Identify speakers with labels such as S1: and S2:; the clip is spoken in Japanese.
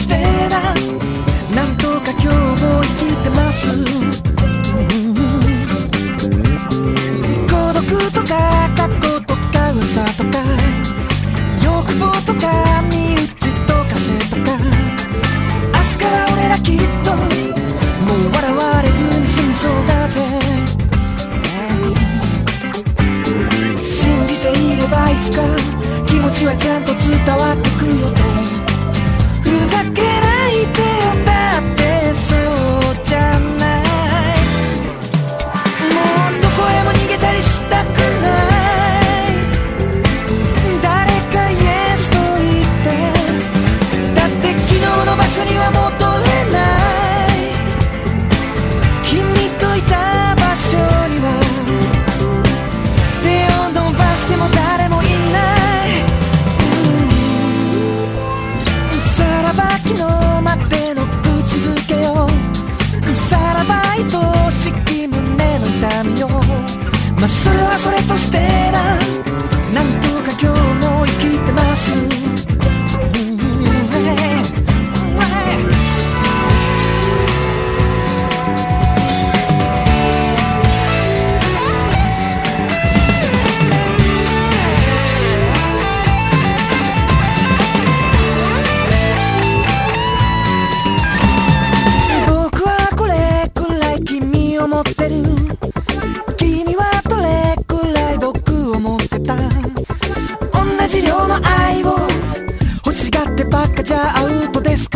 S1: してな、なんとか今日も生きてます。孤独とか過去とか噂とか欲望とか身内とか性とか、明日から俺らきっともう笑われずに済みそうだぜ。信じていればいつか気持ちはちゃんと伝わってくよと。ふざけないでよ、だってそうじゃない。もうどこへも逃げたりしたくない。誰かイエスと言って、だって昨日の場所には戻れない。君といた場所には手を伸ばしても誰もいない。さらば昨日までの口づけよ、さらば愛しき胸の痛みよ。まあそれはそれとしてな、なんとか今日も生きてます。持ってる、君はどれくらい僕を持ってた。同じ量の愛を欲しがってばっかじゃアウトですか。